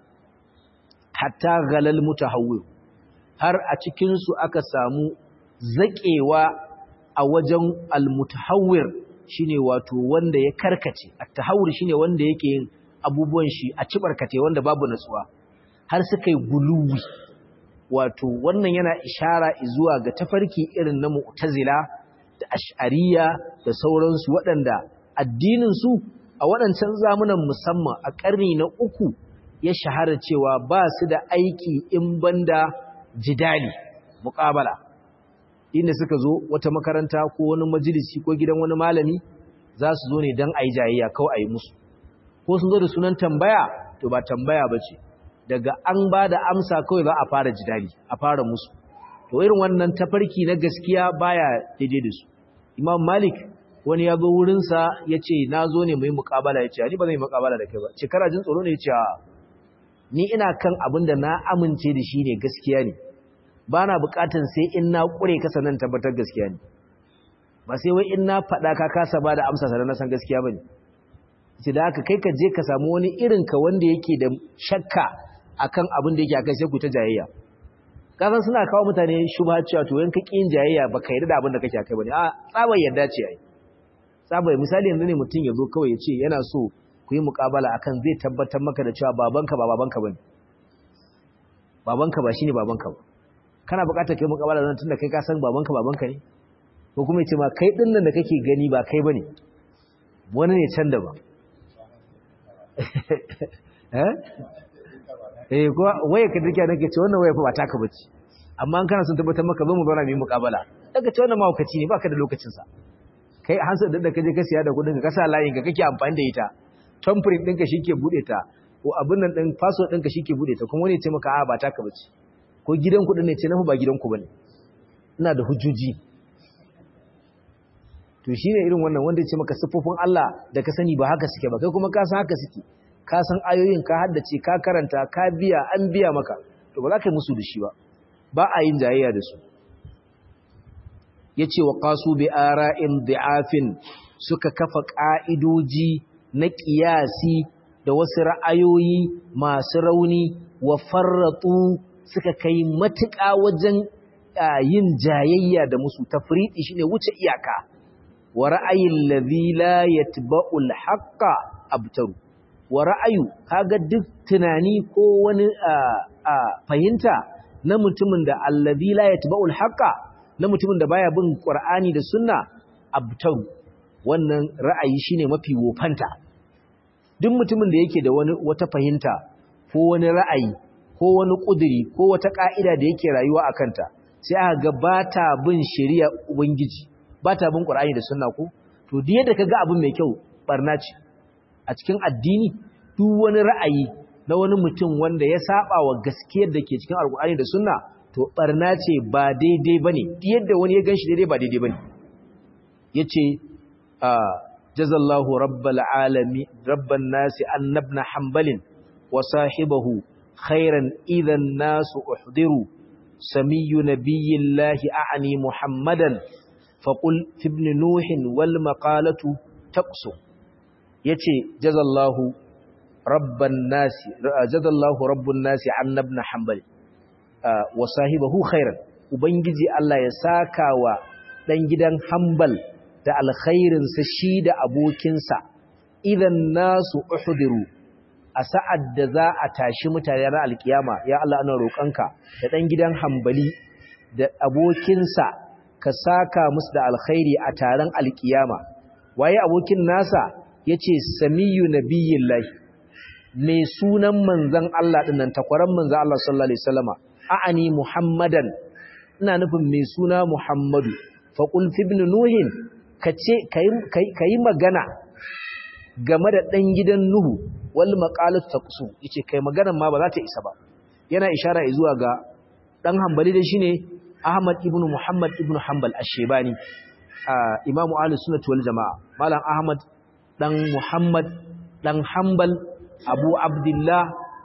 hatta galal mutahawwir, har a cikin su aka samu zakewa a wajen al-mutahawwir, shine wato wanda ya karkace. at-tahawwur shine wanda yake yin abubuwan shi a cibarkate, wanda babu natsuwa, har suka yi guluwi. wato wannan yana ishara zuwa ga tafarki irin na mu'tazila da ash'ariyya da sauransu, waɗanda addinin su a waɗancan zamanan musamman a ƙarni na uku ya shahara cewa ba su da aiki in banda jidali, muqabala. inda suka zo wata makaranta ko wani majalisi ko gidan wani malami, za su zo ne don a yi jayayya kawai a yi musu, ko sun zo da sunan tambaya, to ba tambaya ba ce, daga an ba da amsa kawai za a fara jidali, a fara musu. to irin wannan tafarki na gaskiya baya daidai da su. Imam Malik wani ya zo wurinsa ya ce na zo ne mai muƙabala, ya ce ni ba zai yi muƙabala da kai ba. shekara jin tsoro ne, ya ce ni ina kan abin da na amince da shi ne gaskiya ne, ba na bukatan sai in na kure ka sanan tabbatar gaskiya ne, ba sai wai in na faɗa ka kasa ba da amsa sanan na san gaskiya ba ne. sai da haka kai ka je ka samu wani irin ka wanda yake da shakka akan abin da yake akai, sai ku ta jayayya. kasan suna kawo mutane shubha cewa to yanka kin jayayya ba ka yarda da abin da kake akai bane. a tsabar yarda ce ai, tsabar misali yanzu ne mutum ya zo kawai ya ce yana so ku yi muƙabala akan zai tabbatar maka da cewa babanka ba babanka bane, babanka ba shine babanka ba. kana buƙatar kai muƙabala zan tunda kai ka san babanka babanka ne, ko kuma yace ma kai din nan da kake gani ba kai bane, wani ne can da ba. eh eh ko waye ka dake nake ce wannan waye fa ba taka bace, amma an kana son tabbatar maka zo mu zauna mu yi muƙabala, daga ce wannan mahaukaci ne baka da lokacin sa. kai hansa da kaje ka siya da kudin ka kasa layin ka kake amfani da ita, thumbprint ɗinka shike bude ta, ko abin nan din password ɗinka shike bude ta, kuma wani ya ce maka a ba taka bace, ko gidan kudin ne ce na ba gidan ku bane, ina da hujjoji. to shine irin wannan wanda ya ce maka siffofin Allah da ka sani ba haka suke ba, kai kuma ka san haka suke, ka san ayoyin ka haddace ka karanta ka biya an biya maka, to ba za ka yi musu da shi ba, ba a yin jayayya da su. yace wa qasu bi ara'in di'afin, suka kafa ka'idoji na qiyasi da wasu ra'ayoyi masu rauni, wa farratu, suka kai matuƙa wajen yin jayayya da musu. tafriti shine wuce iyaka. wa ra'ayil ladhi la yatba'u al-haqqa abtaru, wa ra'ayu kaga duk tunani ko wani fahimta na mutumin da alladhi la yatba'u al-haqqa, na mutumin da baya bin Qur'ani da Sunna, abtaru, wannan ra'ayi shine mafi wofanta. duk mutumin da yake da wani wata fahimta ko wani ra'ayi ko wani kuduri ko wata ka'ida da yake rayuwa a kanta, sai aka ga bata bin shari'a ubangiji, bata bin Qur'ani da Sunna ko, to duk yadda kaga abin mai kyau barna ce a cikin addini. duk wani ra'ayi na wani mutum wanda ya saba wa gaskiyar da ke cikin Al-Qur'ani da Sunna, to barna ce, ba daidai bane. duk yadda wani ya ganshi daidai ba daidai bane. yace a jazallahu rabbal alamin rabban nasi annabna hanbalin wa sahibahu khairan idan nasu uhdiru samiyyu nabiyillahi a'ni muhammadan faqul fi ibn nuhin wal maqalatu taqsu. yace jazallahu rabban nasi jazallahu rabbun nasi annabna hanbal wa sahibahu khairan, ubangiji Allah ya saka wa dan gidan Hanbal da alkhairin sa shi da abokinsa idan nasu uhdiru a sa'ad da za a tashi mutane ran alkiyama ya Allah ana roƙonka da dan gidan Hanbali da abokinsa ka saka musu da alkhairi a taron alkiyama waye abokin nasa yace samiyu nabiyillahi mai sunan manzon Allah dinnan takwaran manzon Allah sallallahu alaihi wasallama a'ani muhammadan ina nufin mai suna muhammadu fa qul ibn nuhin kace kai kai magana game da dan gidan nuhu wal maqalat taqsu yace kai maganan ma ba za ta isa ba yana ishara zuwa ga dan Hanbali da shine Ahmad ibn Muhammad ibn Hanbal ash-Shaybani imamu ahlus sunnah wal jamaa malam Ahmad dan Muhammad dan Hanbal Abu Abdullah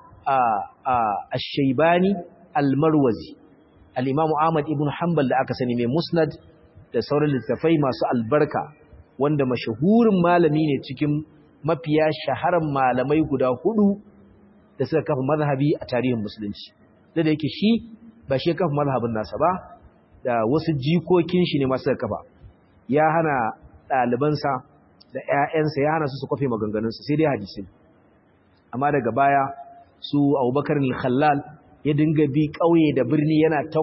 ash-Shaybani al-Marwazi al-Imam Ahmad ibn Hanbal da aka sani mai Musnad da sauran littafai masu albarka wanda mashahurin malami ne cikin mafiya shaharan malamai guda hudu da suka kafa mazhabi a tarihin musulunci da yake shi ba shi kafa mazhabin nasa ba da wasu jikokin shi ne masu kafa ya hana ɗalibansa da ƴaƴansa ya hana su su kafe maganganunsa sai dai hadisi amma daga baya su Abubakar al-Khallal ya dinga bi ƙauye da birni yana ta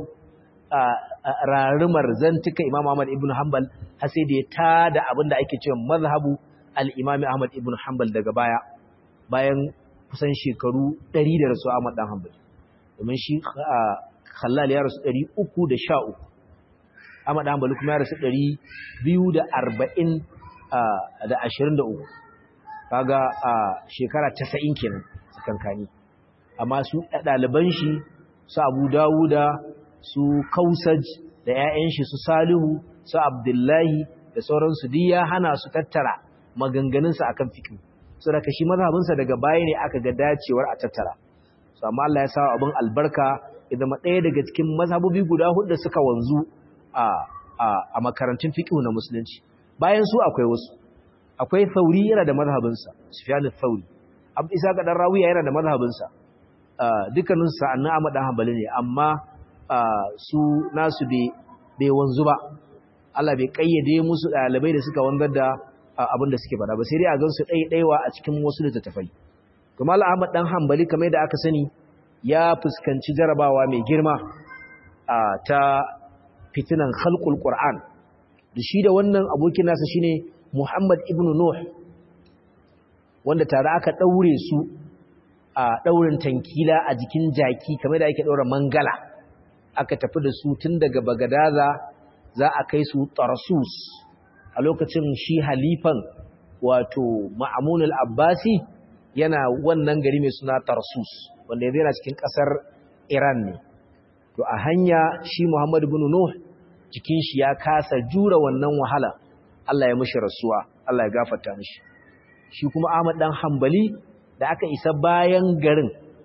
rarumar zantuka Imam Ahmad ibn Hanbal har sai da ya tada abinda ake cewa mazhabu al-Imam Ahmad ibn Hanbal daga baya bayan kusan shekaru ɗari da rasu Ahmad dan Hanbal domin shi Khallal ya rasu ɗari uku da sha uku Ahmad dan Hanbal kuma ya rasu ɗari biyu da arba'in da ashirin da uku kaga shekara casa'in kenan tsakankani amma su ɗaliban shi su Abu Dawuda su Kausaj da ƴaƴan shi su Salihu su Abdullahi da sauransu duk ya hana su tattara maganganun sa akan fiqh saboda shi mazhabin sa daga baya ne aka ga dacewar a tattara so amma Allah ya sa abin albarka idan ma ɗaya daga cikin mazhabobi guda hudu suka wanzu a a, a makarantun fiqh na musulunci bayan su akwai wasu akwai Thauri yana da mazhabin sa Sufyan al-Thauri Abu Isa ga dan Rawiya yana da mazhabin sa dukkanin sa annabi Ahmad dan Hanbali ne amma su nasu bai wanzu ba Allah bai kayyade musu dalibai da suka wanzar da abin da suke fada ba sai dai a gansu ɗaiɗaiwa a cikin wasu littattafai kuma Ahmad dan Hanbali kamar da aka sani ya fuskanci jarabawa mai girma ta fitinan khalqul Qur'an da shi da wannan abokin nasa shine Muhammad ibn Nuh wanda tare aka daure su a daurin tankila a jikin jaki kamar da ake daura mangala aka tafi da su tun daga Bagadaza za a kai su Tarsus a lokacin shi halifan wato Ma'mun al-Abbasi yana wannan gari mai suna Tarsus wanda yanzu yana cikin kasar Iran ne to a hanya shi Muhammad ibn Nuh jikin shi ya kasa jura wannan wahala Allah ya mishi rasuwa Allah ya gafarta mishi shi kuma Ahmad dan Hanbali da aka isa bayan garin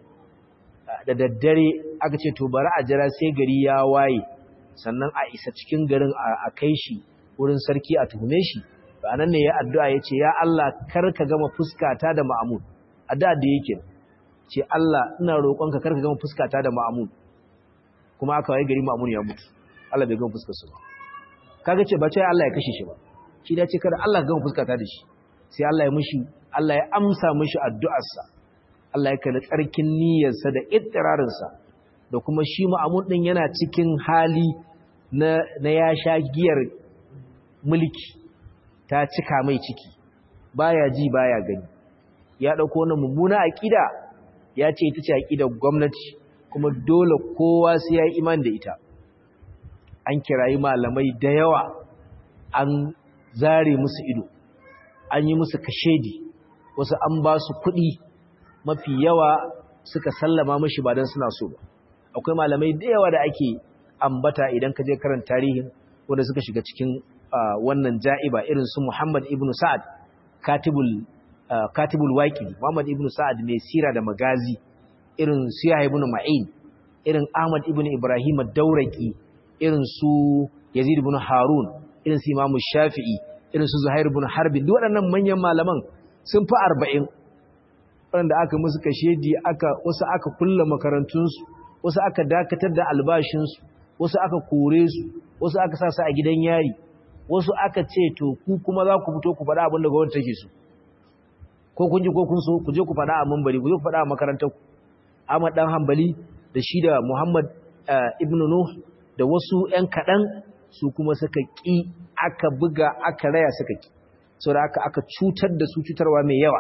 da daddare aka ce to bari a jira sai gari ya waye sannan a isa cikin garin a kai shi wurin sarki a tuhume shi to anan ne ya addu'a yace ya Allah kar ka gama fuskata da Ma'mun addu'a da yake ce Allah ina roƙonka kar ka gama fuskata da Ma'mun kuma aka waye gari Ma'mun ya mutu Allah bai gama fuskar sa ba kaga ce ba ce Allah ya kashe shi ba shi da ce kada Allah ya gama fuskata da shi sai Allah ya mishi Allah ya amsa mishi addu'arsa Allah ya kalli tsarkin niyyarsa da ittirarinsa da kuma shi Ma'mun din yana cikin hali na na ya sha giyar mulki ta cika mai ciki baya ji baya gani ya dauko wannan mummuna akida ya ce ita ce akidar gwamnati kuma dole kowa sai ya yi imani da ita an kirayi malamai da yawa an zare musu ido an yi musu kashedi wasu an ba su kuɗi mafi yawa suka sallama mashi ba don suna so ba akwai malamai da yawa da ake ambata idan ka je karanta tarihin wanda suka shiga cikin wannan ja'iba irin su Muhammad ibn Sa'ad katibul katibul waqi Muhammad ibn Sa'ad mai sira da magazi irin su Yahya ibn Ma'in irin Ahmad ibn Ibrahim ad-Dawraqi irin su Yazid ibn Harun irin su Imam Shafi'i irin su Zuhair ibn Harb duk waɗannan manyan malaman sun fi arba'in wanda aka musu kashedi aka wasu aka kulle makarantunsu wasu aka dakatar da albashinsu wasu aka kore su wasu aka sa su a gidan yari wasu aka ce to ku kuma za ku fito ku faɗa abin da gwamnati take so ko kun ji ko kun so ku je ku faɗa a mambari ku je ku faɗa a makarantar ku Ahmad dan Hanbali da shi da Muhammad ibn Nuh da wasu ƴan kaɗan su kuma suka ƙi aka buga aka raya suka ƙi saboda aka aka cutar da su cutarwa mai yawa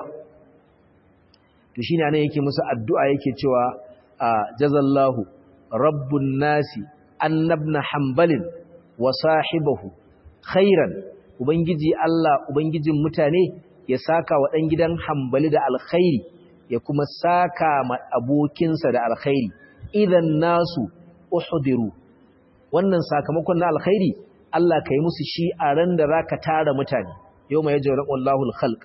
to shine anan yake musu addu'a yake cewa jazallahu rabbun nasi annabna hanbalin wa sahibahu khairan ubangiji Allah ubangijin mutane ya saka wa dan gidan hanbali da alkhairi ya kuma saka ma abokinsa da alkhairi idan nasu uhdiru wannan sakamakon na alkhairi Allah kai musu shi a ran da zaka tara mutane yawma yajra'u Allahu al-khalq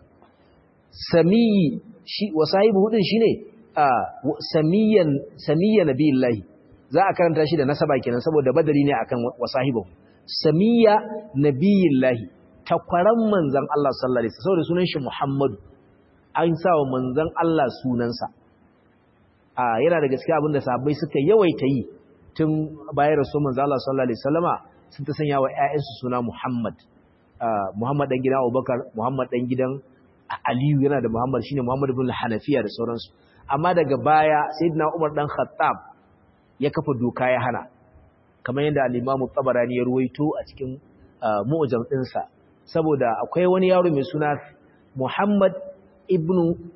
samiyi shi wa sahibu din shine samiyan samiya nabiyillahi za a karanta shi da nasaba kenan saboda badali ne akan wa sahibu samiya nabiyillahi takwaran manzon Allah sallallahu alaihi wasallam saboda sunan shi Muhammadu an sa wa manzon Allah sunansa a yana da gaskiya abinda sahabbai suka yawaita yi tun bayan rasul manzon Allah sallallahu alaihi wasallama sun ta sanya wa ƴaƴansu suna Muhammad Muhammad dan gidan Abubakar Muhammad dan gidan Aliyu yana da Muhammad shine Muhammad ibn Hanafiya da sauransu amma daga baya sayyidina Umar dan Khattab ya kafa doka ya hana kamar yadda al-Imam Tabarani ya ruwaito a cikin mu'jam ɗinsa saboda akwai wani yaro mai suna Muhammad ibn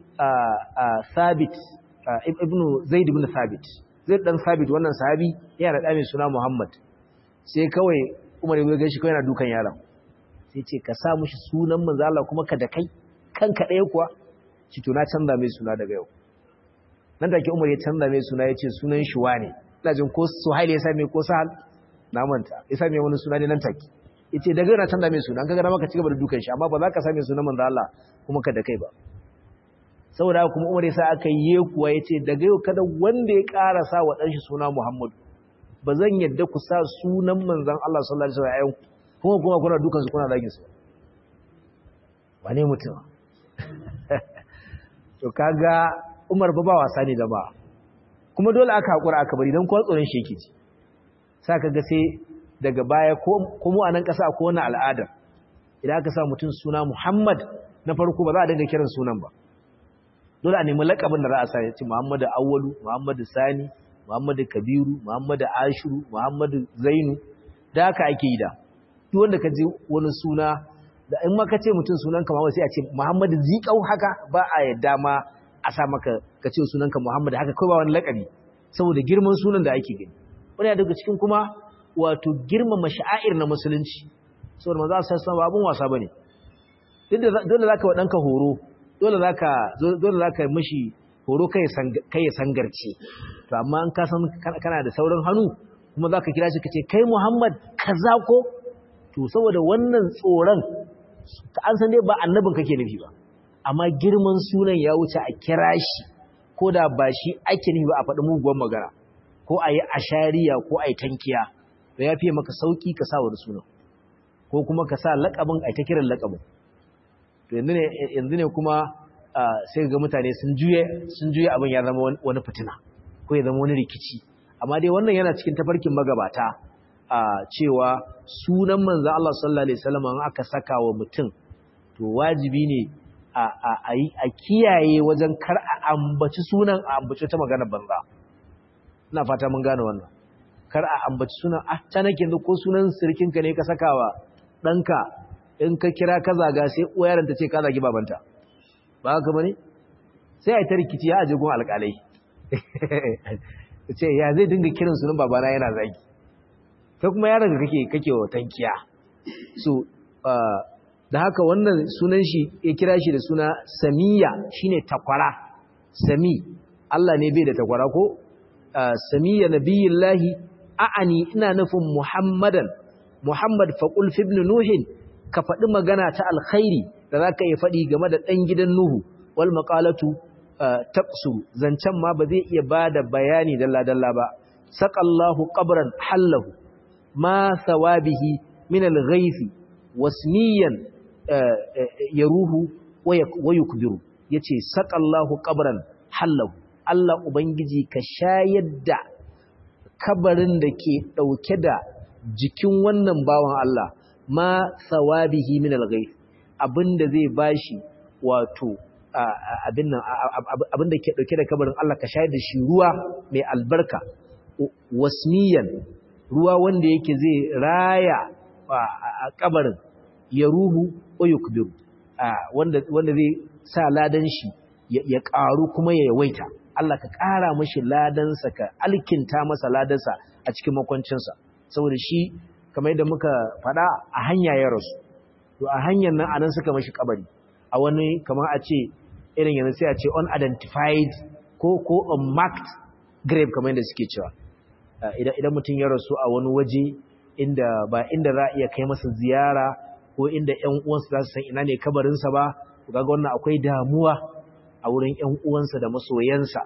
Thabit ibn Zaid ibn Thabit Zaid dan Thabit wannan sahabi yana da mai suna Muhammad sai kawai Umar ya ga shi kawai yana dukan yaron sai ce ka sa mushi sunan manzo Allah kuma ka da kai kanka ɗaya kuwa shi to na canza mai suna daga yau nan take Umar ya canza mai suna yace sunan shi wane ina jin ko Suhail ya same ko Sahal na manta ya same wani suna ne nan take yace daga yau na canza mai suna an kaga maka cigaba da dukan shi amma ba za ka same sunan manzo Allah kuma ka da kai ba saboda kuma Umar ya sa aka yi kuwa yace daga yau kada wanda ya ƙara sa wa dan shi suna Muhammad ba zan yadda ku sa sunan manzon Allah sallallahu alaihi wasallam kuma kuma kuna dukan su kuna zagin su wane mutum to kaga Umar ba ba wasa ne da ba kuma dole aka hakura aka bari dan ko tsoron shi yake ji sai kaga sai daga baya ko mu a nan kasa ko wannan al'ada idan aka sa mutum suna Muhammad na farko ba za a dinga kiran sunan ba dole a nemi lakabin da za a sa ya ce Muhammadu Awwalu Muhammadu Sani Muhammadu Kabiru Muhammadu Ashiru Muhammadu Zainu da haka ake yi da duk wanda ka ji wani suna da in ma ka ce mutum sunanka ma sai a ce Muhammadu Zikau haka ba a yadda ma a sa maka ka ce sunanka Muhammadu haka kai ba wani lakabi saboda girman sunan da ake gani wani daga cikin kuma wato girmama sha'air na musulunci saboda manzo Allah sallallahu alaihi wasallam wasa bane dole zaka wa danka horo dole zaka dole zaka mishi horo kai kai sangarce to amma an ka san kana da saurin hannu kuma zaka kira shi kace kai Muhammad kaza ko to saboda wannan tsoron an san dai ba annabin kake nufi ba amma girman sunan ya wuce a kira shi ko da ba shi ake nufi ba a faɗi muguwar magana ko a yi ashariya ko a yi tankiya da ya fiye maka sauƙi ka sa wani sunan ko kuma ka sa laƙabin a ta kiran laƙabin to yanzu ne kuma sai ga mutane sun juye abin ya zama wani fitina ko ya zama wani rikici amma dai wannan yana cikin tafarkin magabata a cewa sunan manzo Allah sallallahu alaihi wasallam an aka saka wa mutum to wajibi ne a a a kiyaye wajen kar a ambaci sunan a ambaci ta magana banza ina fata mun gane wannan kar a ambaci sunan ah ta nake ko sunan sirkin ka ne ka sakawa danka in ka kira ka zaga sai uwayaran ta ce ka zagi babanta ba haka bane sai ai ta rikici ya aje gun alƙalai ce ya zai dinga kiran sunan babana yana zagi kai kuma yaron ka kake kake wa tankiya so da haka wannan sunan shi ya kira shi da suna Samiya shine takwara Sami Allah ne bai da takwara ko Samiya nabiyullahi a'ani ina nufin Muhammadan Muhammad faqul fi ibn nuhin ka faɗi magana ta alkhairi da zaka yi faɗi game da ɗan gidan Nuhu wal maqalatu taqsuru zancan ma ba zai iya bada bayani dalla dalla ba saqallahu qabran hallahu ma thawabihi min al-ghayth wasmiyan yaruhu wa yukbiru yace saqallahu qabran hallahu Allah ubangiji ka shayar da kabarin da ke ɗauke da jikin wannan bawan Allah ma thawabihi min al-ghayth abinda zai bashi wato abin nan abinda ke dauke da kabarin Allah ka shayar da shi ruwa mai albarka wasniyan ruwa wanda yake zai raya a kabarin ya ruhu ko yukbiru wanda wanda zai sa ladan shi ya karu kuma ya yawaita Allah ka kara mashi ladansa ka alkinta masa ladansa a cikin makwancinsa saboda shi kamar yadda muka faɗa a hanya ya rasu to a hanyar nan anan suka mashi kabari a wani kamar a ce irin yanzu sai a ce unidentified ko ko unmarked grave kamar yadda suke cewa idan idan mutum ya rasu a wani waje inda ba inda za a iya kai masa ziyara ko inda ƴan uwansa za su san ina ne kabarinsa ba to kaga wannan akwai damuwa a wurin ƴan uwansa da masoyansa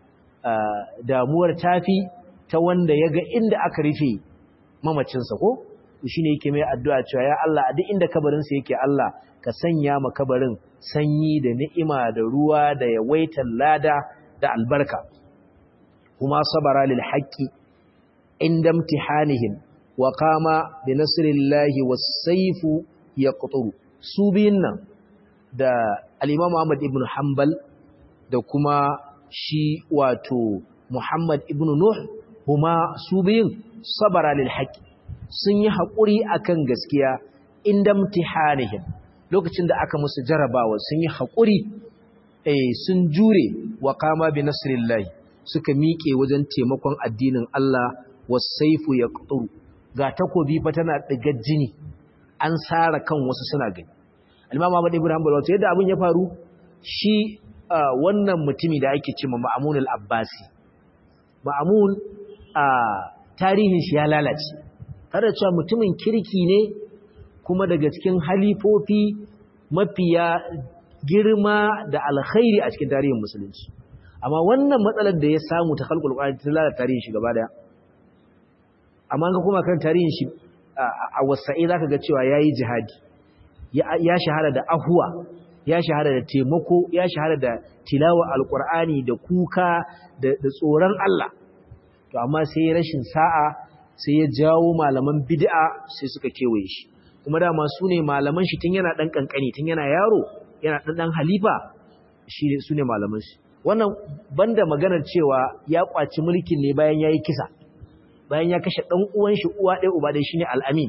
damuwar tafi ta wanda ya ga inda aka rufe mamacinsa ko shi ne yake mai addu'a cewa ya Allah a duk inda kabarinsa yake Allah ka sanya ma kabarin sanyi da ni'ima da ruwa da yawaitar lada da albarka kuma sabara lil haqqi inda imtihanihim wa qama bi nasrillahi was sayfu yaqturu su biyun nan da al-Imam Ahmad ibn Hanbal da kuma shi wato Muhammad ibn Nuh huma su biyun sabara lil haqqi sun yi haƙuri akan gaskiya inda imtihanihim lokacin da aka musu jarabawa sun yi haƙuri eh sun jure wa qama bi nasrillahi suka miƙe wajen taimakon addinin Allah wasayfu yaqturu ga takobi fa tana digar jini an sara kan wasu suna gani Imam Ahmad ibn Hanbal wato yadda abin ya faru shi wannan mutumi da ake cewa Ma'mun al-Abbasi Ma'mun a tarihin shi ya lalace tare cewa mutumin kirki ne kuma daga cikin halifofi mafiya girma da alkhairi a cikin tarihin musulunci amma wannan matsalar da ya samu ta khalqul qur'ani ta lalata tarihin shi gaba daya amma ga kuma kan tarihin shi a wasa'i zaka ga cewa yayi jihadi ya shahara da ahwa ya shahara da taimako ya shahara da tilawa alqur'ani da kuka da tsoron Allah to amma sai rashin sa'a sai ya jawo malaman bid'a sai suka kewaye shi kuma dama su ne malaman shi tun yana dan kankani tun yana yaro yana dan dan halifa shi su ne malaman shi wannan banda maganar cewa ya kwaci mulkin ne bayan yayi kisa bayan ya kashe dan uwan shi uwa ɗaya uba ɗaya shine al-Amin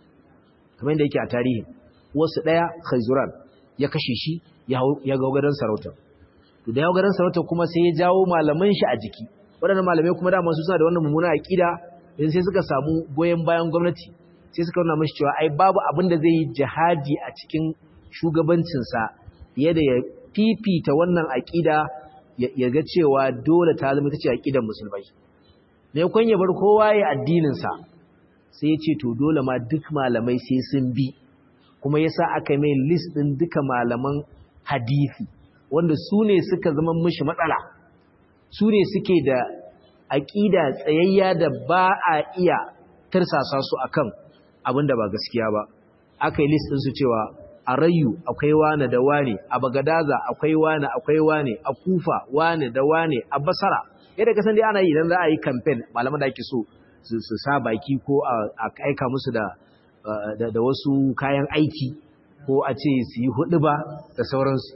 kamar yadda yake a tarihi wasu ɗaya Khayzuran ya kashe shi ya ya ga gadan sarauta to da ya ga gadan sarauta kuma sai ya jawo malaman shi a jiki waɗannan malamai kuma dama su suna da wannan mummuna aqida in sai suka samu goyen bayan gwamnati sai suka nuna mashi cewa ai babu abin da zai yi jihadi a cikin shugabancinsa fiye da ya fifita wannan aƙida ya ga cewa dole ta zama ta ce aƙidan musulmai ne kun ya bar kowa ya addininsa sai ya ce to dole ma duk malamai sai sun bi kuma ya sa aka mai list ɗin duka malaman hadisi wanda su ne suka zama mishi matsala su ne suke da aƙida tsayayya da ba a iya tarsasa su akan abin da ba gaskiya ba aka yi list ɗinsu cewa a rayu akwai wane da wane a bagadaza akwai wane akwai wane a kufa wane da wane a basara yadda kasan dai ana yi idan za a yi campaign malaman da ake so su sa baki ko a aika musu da da wasu kayan aiki ko a ce su yi hudu ba da sauransu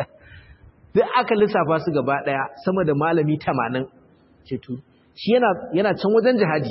duk aka lissafa su gaba ɗaya sama da malami tamanin ceto shi yana yana can wajen jihadi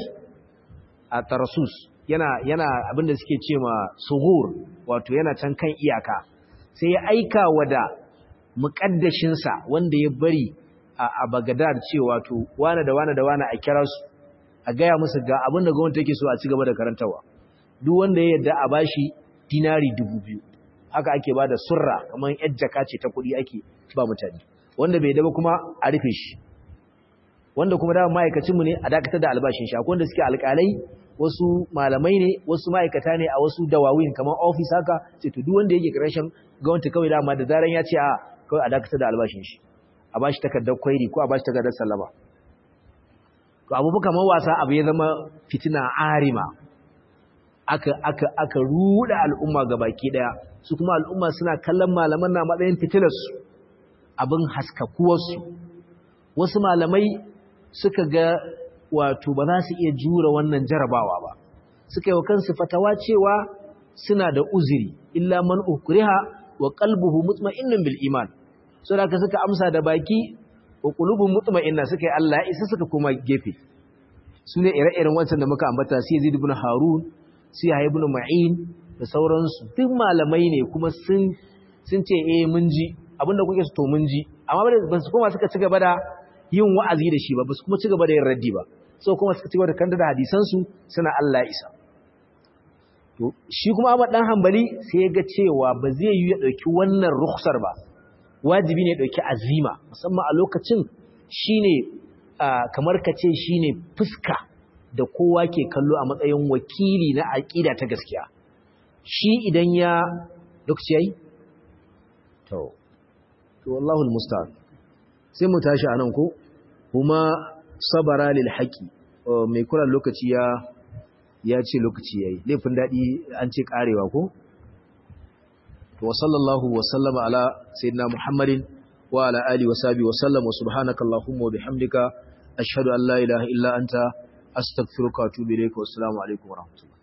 a Tarsus yana yana abinda suke ce ma sughur wato yana can kan iyaka sai ya aika wada muqaddashin sa wanda ya bari a Baghdad cewa to wane da wane da wane a kira su a gaya musu ga abinda gwamnati take so a ci gaba da karantawa duk wanda ya yarda a bashi dinari dubu biyu haka ake bada surra kaman yajjaka ce ta kudi ake ba mutane wanda bai daba kuma a rufe shi wanda kuma da ma'aikacinmu ne a dakatar da albashin shi akwai wanda suke alƙalai wasu malamai ne wasu ma'aikata ne a wasu dawawin kamar office haka sai to duk wanda yake karshen gwamnati kawai dama da zaran ya ce a kawai a dakatar da albashin shi a bashi takardar kwairi ko a bashi takardar sallama to abubuwa kamar wasa abu ya zama fitina arima aka aka aka ruda al'umma gabaki daya su kuma al'umma suna kallon malaman na matsayin fitilar su abin haskakuwar su wasu malamai suka ga wato ba za su iya jura wannan jarabawa ba suka yi wa kansu fatawa cewa suna da uzuri illa man ukriha wa qalbuhu mutma'innun bil iman saboda haka suka amsa da baki wa qulubuhum mutma'inna suka yi Allah isa suka koma gefe sune ire-iren wancan da muka ambata sai Yazid ibn Harun sai Yahya ibn Ma'in da sauransu duk malamai ne kuma sun sun ce eh mun ji abinda kuke so to mun ji amma ba su koma suka ci gaba da yin wa'azi da shi ba ba su kuma ci gaba da yin raddi ba so kuma suka ci gaba da kanta da hadisan su suna Allah isa to shi kuma Ahmad dan Hanbali sai ya ga cewa ba zai yi ya dauki wannan rukhsar ba wajibi ne ya dauki azima musamman a lokacin shine kamar kace shine fuska da kowa ke kallo a matsayin wakili na aqida ta gaskiya shi idan ya lokaci yayi to to wallahi almusta'an sai mu tashi anan ko kuma sabara lil haqi mai kula lokaci ya ya ce lokaci yayi laifin dadi an ce karewa ko to sallallahu wa sallama ala sayyidina muhammadin wa ala alihi wa sahbihi wa sallam wa subhanaka allahumma wa bihamdika ashhadu an la ilaha illa anta astaghfiruka wa atubu ilayka wa assalamu alaikum wa rahmatullahi